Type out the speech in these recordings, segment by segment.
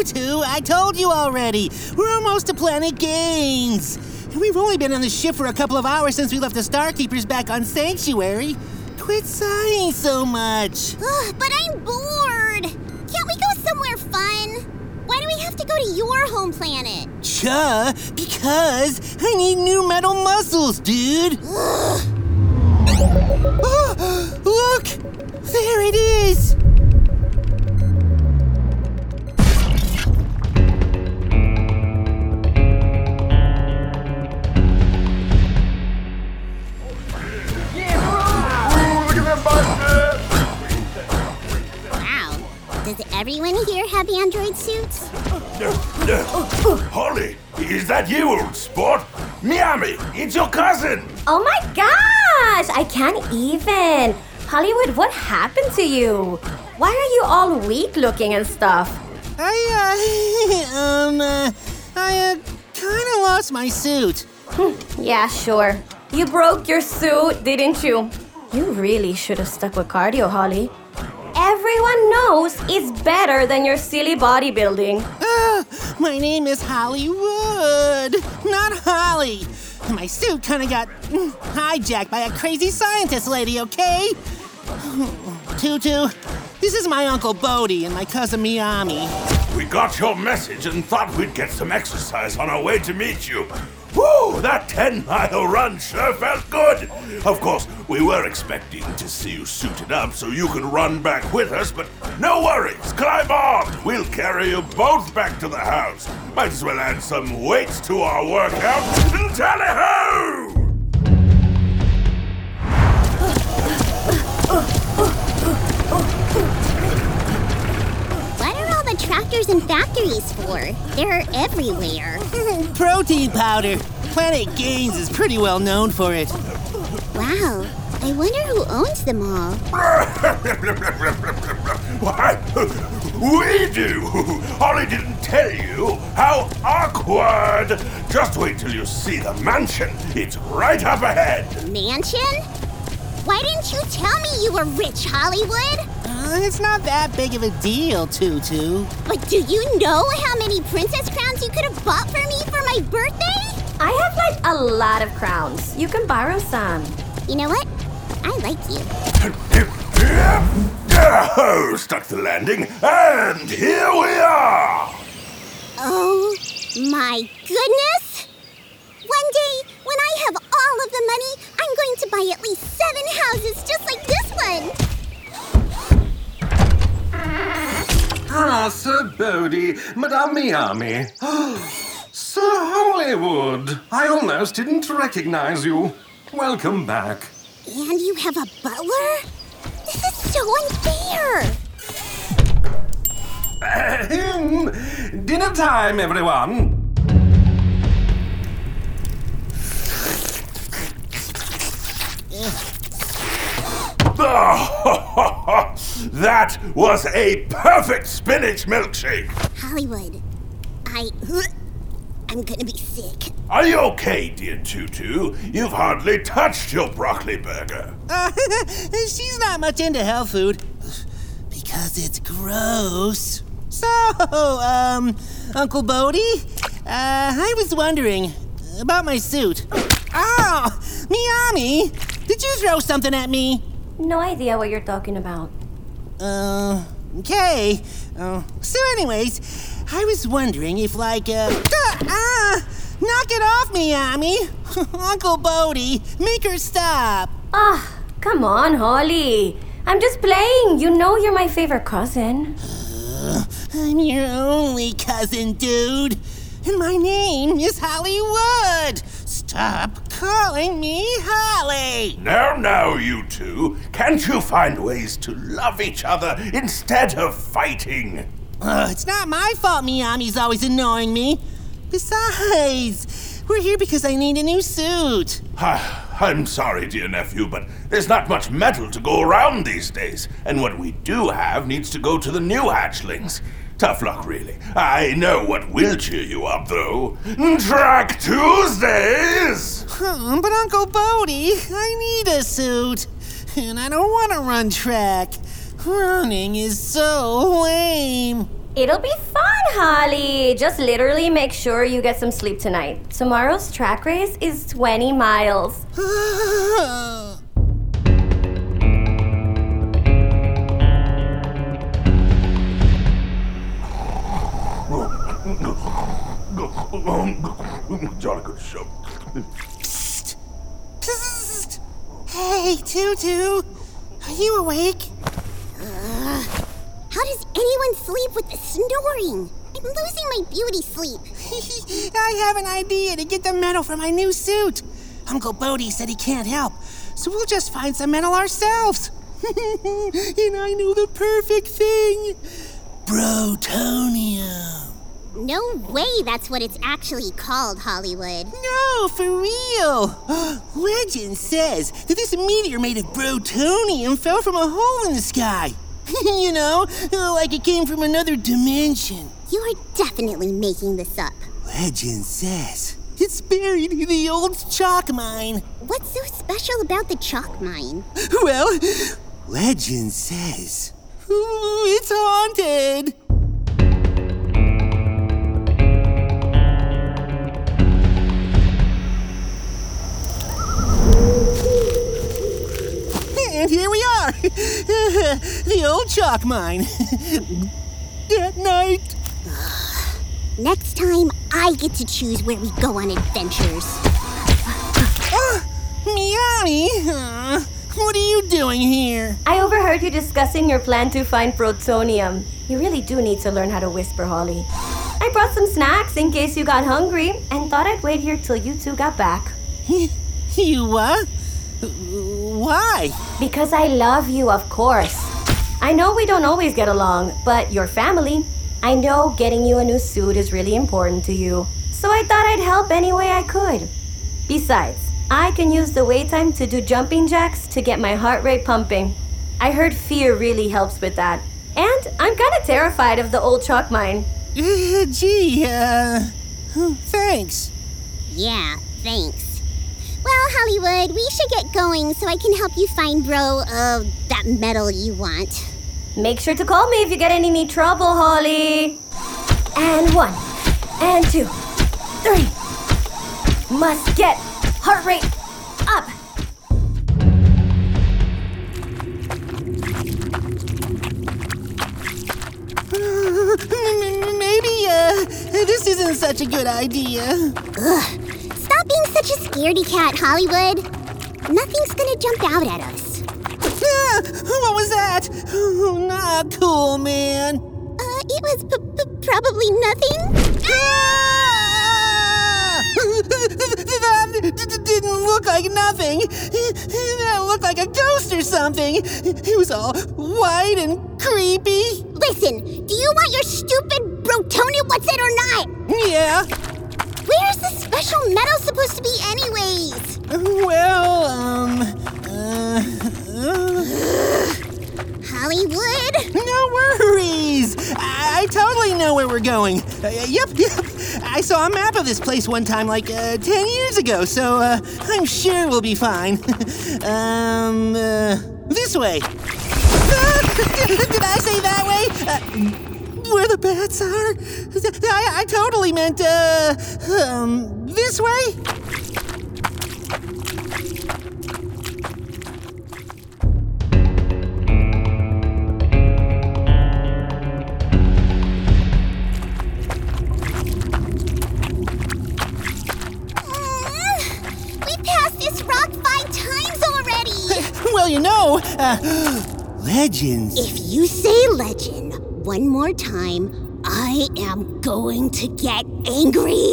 Tutu, I told you already. We're almost to Planet Gaines. And we've only been on the ship for a couple of hours since we left the Starkeepers back on Sanctuary. Quit sighing so much. Ugh, but I'm bored. Can't we go somewhere fun? Why do we have to go to your home planet? Because I need new metal muscles, dude. Oh, look! There it is! Wow. Does everyone here have android suits? Holly, is that you, old sport? Miami, it's your cousin. Oh my gosh! I can't even. Hollywood, what happened to you? Why are you all weak looking and stuff? I kind of lost my suit. Yeah, sure. You broke your suit, didn't you? You really should have stuck with cardio, Holly. Everyone knows it's better than your silly bodybuilding. My name is Hollywood, not Holly. My suit kind of got hijacked by a crazy scientist lady, okay? Tutu, this is my Uncle Bodhi and my cousin Miami. We got your message and thought we'd get some exercise on our way to meet you. Woo! That 10-mile run sure felt good. Of course, we were expecting to see you suited up so you could run back with us, but no worries. Climb on. We'll carry you both back to the house. Might as well add some weights to our workout. Tally-ho! What are all the tractors and factories for? They're everywhere. Protein powder. Planet Gaines is pretty well known for it. Wow. I wonder who owns them all. Why, we do. Holly didn't tell you. How awkward. Just wait till you see the mansion. It's right up ahead. Mansion? Why didn't you tell me you were rich, Hollywood? It's not that big of a deal, Tutu. But do you know how many princess crowns you could have bought for me for my birthday? I have like a lot of crowns. You can borrow some. You know what? I like you. Oh, stuck the landing, and here we are! Oh my goodness! One day, when I have all of the money, I'm going to buy at least 7 houses just like this one! Ah, Sir Bodhi, Madame Miami. Sir Hollywood, I almost didn't recognize you. Welcome back. And you have a butler? This is so unfair! Dinner time, everyone. That was a perfect spinach milkshake. Hollywood, I'm gonna be sick. Are you okay, dear Tutu? You've hardly touched your broccoli burger. She's not much into health food. Because it's gross. So, Uncle Bodhi, I was wondering about my suit. Oh, Miami, did you throw something at me? No idea what you're talking about. Okay. So anyways, I was wondering if knock it off, Miami. Uncle Bodhi, make her stop. Come on, Holly. I'm just playing. You know you're my favorite cousin. I'm your only cousin, dude. And my name is Hollywood. Stop calling me Holly. Now, you two. Can't you find ways to love each other instead of fighting? It's not my fault Miami's always annoying me. Besides, we're here because I need a new suit. I'm sorry, dear nephew, but there's not much metal to go around these days. And what we do have needs to go to the new hatchlings. Tough luck, really. I know what will cheer you up, though. Track Tuesdays! But Uncle Bodhi, I need a suit. And I don't want to run track. Running is so lame. It'll be fun, Holly. Just literally make sure you get some sleep tonight. Tomorrow's track race is 20 miles. Jolly good show. Psst. Psst. Hey, Tutu. Are you awake? How does anyone sleep with the snoring? I'm losing my beauty sleep. I have an idea to get the metal for my new suit. Uncle Bodhi said he can't help, so we'll just find some metal ourselves. And I know the perfect thing. Brotonium. No way that's what it's actually called, Hollywood. No, for real. Legend says that this meteor made of brotonium fell from a hole in the sky. You know, like it came from another dimension. You are definitely making this up. Legend says it's buried in the old chalk mine. What's so special about the chalk mine? Well, legend says it's haunted. And here we are, the old chalk mine. At night. Next time, I get to choose where we go on adventures. Miami, what are you doing here? I overheard you discussing your plan to find protonium. You really do need to learn how to whisper, Holly. I brought some snacks in case you got hungry and thought I'd wait here till you two got back. You what? Why? Because I love you, of course. I know we don't always get along, but you're family. I know getting you a new suit is really important to you, so I thought I'd help any way I could. Besides, I can use the wait time to do jumping jacks to get my heart rate pumping. I heard fear really helps with that. And I'm kind of terrified of the old chalk mine. Thanks. Yeah, thanks. Well, Hollywood, we should get going so I can help you find, that metal you want. Make sure to call me if you get in any trouble, Holly. And 1, and 2, 3. Must get heart rate up. Maybe, this isn't such a good idea. Ugh. Stop being such a scaredy cat, Hollywood. Nothing's gonna jump out at us. What was that? Oh, not cool, man. It was probably nothing. That didn't look like nothing. That looked like a ghost or something. It was all white and creepy. Listen, do you want your stupid Brotonium what's it or not? Yeah. Where's the special metal supposed to be anyways? Well, Hollywood? No worries. I totally know where we're going. Yep. I saw a map of this place one time, like 10 years ago, so I'm sure we'll be fine. This way. Did I say that way? Where the bats are? I totally meant, this way? We passed this rock 5 times already! Well, you know, legends. If you say legend one more time, I am going to get angry.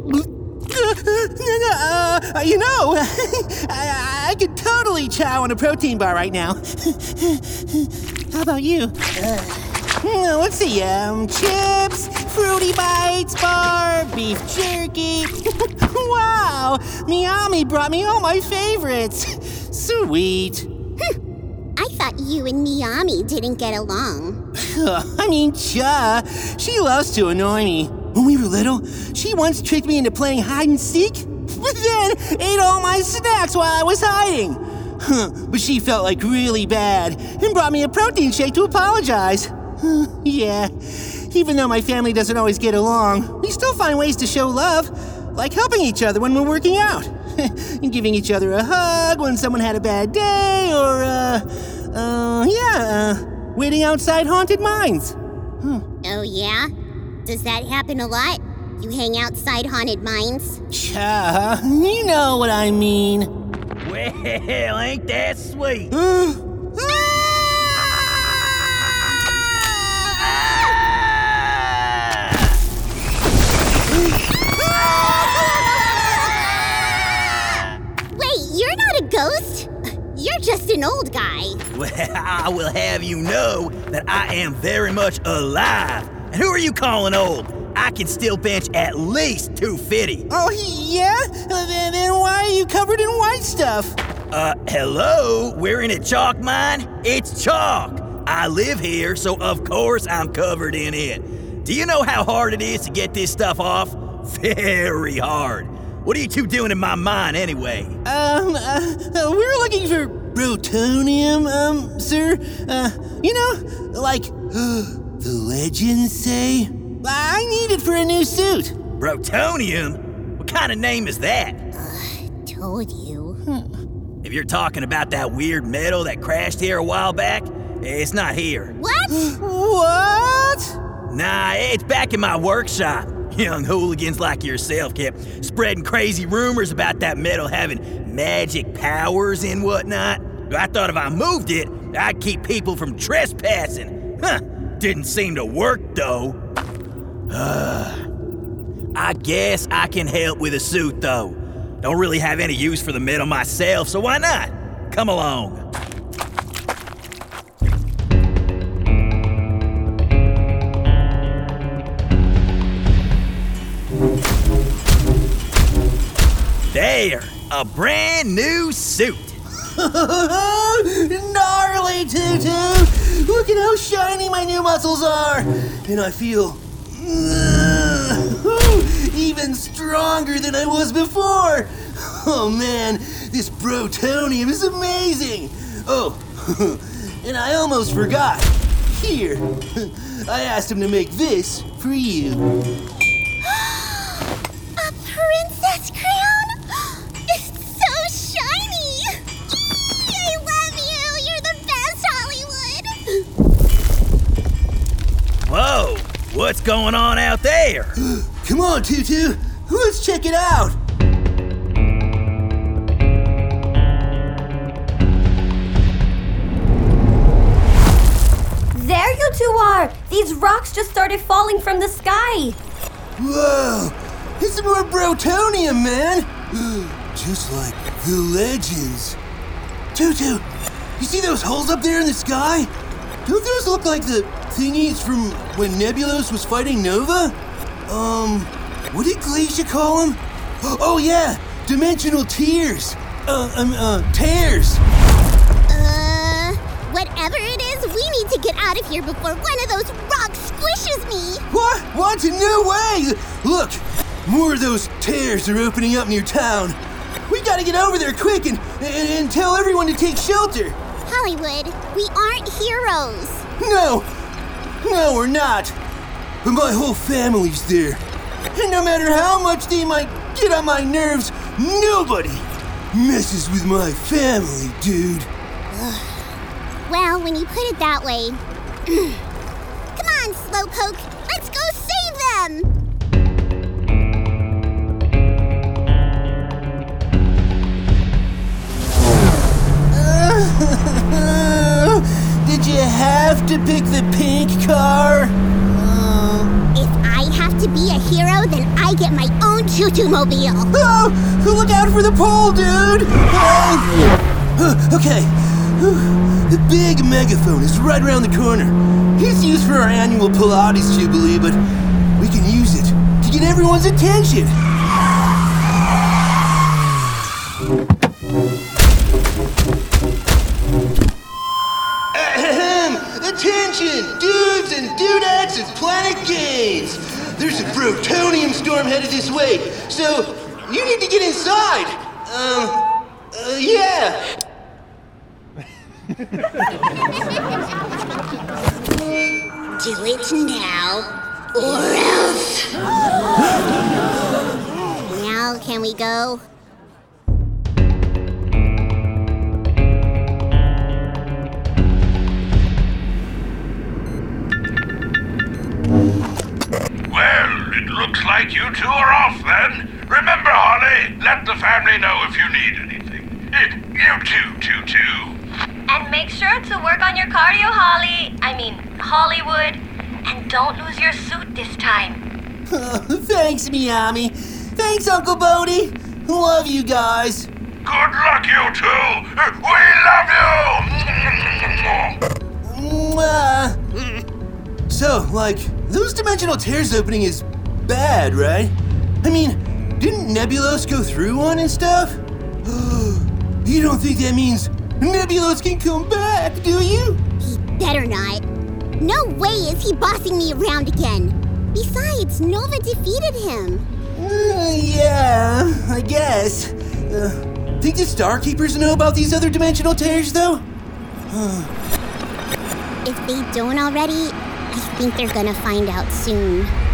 You know, I could totally chow on a protein bar right now. How about you? Let's see, chips, fruity bites bar, beef jerky. Wow, Miami brought me all my favorites. Sweet. I thought you and Miami didn't get along. I mean, she loves to annoy me. When we were little, she once tricked me into playing hide and seek, but then ate all my snacks while I was hiding. But she felt like really bad and brought me a protein shake to apologize. Yeah, Even though my family doesn't always get along, we still find ways to show love, like helping each other when we're working out. Giving each other a hug when someone had a bad day, or, waiting outside haunted mines. Oh, yeah? Does that happen a lot? You hang outside haunted mines? Cha, you know what I mean. Well, ain't that sweet? Wait, you're not a ghost? You're just an old guy. Well, I will have you know that I am very much alive. And who are you calling old? I can still bench at least 250. Oh, yeah? Then why are you covered in white stuff? Hello? We're in a chalk mine? It's chalk. I live here, so of course I'm covered in it. Do you know how hard it is to get this stuff off? Very hard. What are you two doing in my mine anyway? We're looking for brotonium, sir. Like the legends say. I need it for a new suit. Brotonium? What kind of name is that? Told you. If you're talking about that weird metal that crashed here a while back, it's not here. What? What? Nah, it's back in my workshop. Young hooligans like yourself kept spreading crazy rumors about that metal having magic powers and whatnot. I thought if I moved it, I'd keep people from trespassing. Didn't seem to work, though. I guess I can help with a suit, though. Don't really have any use for the metal myself, so why not? Come along. There, a brand new suit. Gnarly, Tutu! Look at how shiny my new muscles are! And I feel even stronger than I was before! Oh man, this brotonium is amazing! Oh, and I almost forgot. Here, I asked him to make this for you. A princess crown? It's so shiny! I love you! You're the best, Hollywood! Whoa, what's going on out there? Come on, Tutu, let's check it out! There you two are! These rocks just started falling from the sky! Whoa! It's more brotonium, man! Just like the legends. Tutu, you see those holes up there in the sky? Don't those look like the thingies from when Nebulos was fighting Nova? What did Glacia call them? Oh yeah, dimensional tears. Tears. Whatever it is, we need to get out of here before one of those rocks squishes me! What? What? No way! Look, more of those tears are opening up near town. We gotta get over there quick and tell everyone to take shelter. Hollywood, we aren't heroes. No, we're not. But my whole family's there. And no matter how much they might get on my nerves, nobody messes with my family, dude. Well, when you put it that way. Come on, Slowpoke, let's go save them! Did you have to pick the pink car? If I have to be a hero, then I get my own Tutu-mobile. Oh, look out for the pole, dude! Okay. The big megaphone is right around the corner. It's used for our annual Pilates Jubilee, but we can use it to get everyone's attention. Attention, dudes and dudettes of Planet Games! There's a brotonium storm headed this way, so you need to get inside. Yeah. Do it now, or else. Now, can we go? Well, it looks like you two are off then. Remember, Holly, let the family know if you need anything. You too. And make sure to work on your cardio, Hollywood. And don't lose your suit this time. Thanks, Miami. Thanks, Uncle Bodie. Love you guys. Good luck, you two. We love you. So, like, those dimensional tears opening is bad, right? I mean, didn't Nebulos go through one and stuff? You don't think that means Nebulos can come back, do you? He better not. No way is he bossing me around again. Besides, Nova defeated him. Yeah, I guess. Think the Star Keepers know about these other dimensional tears, though? If they don't already, I think they're gonna find out soon.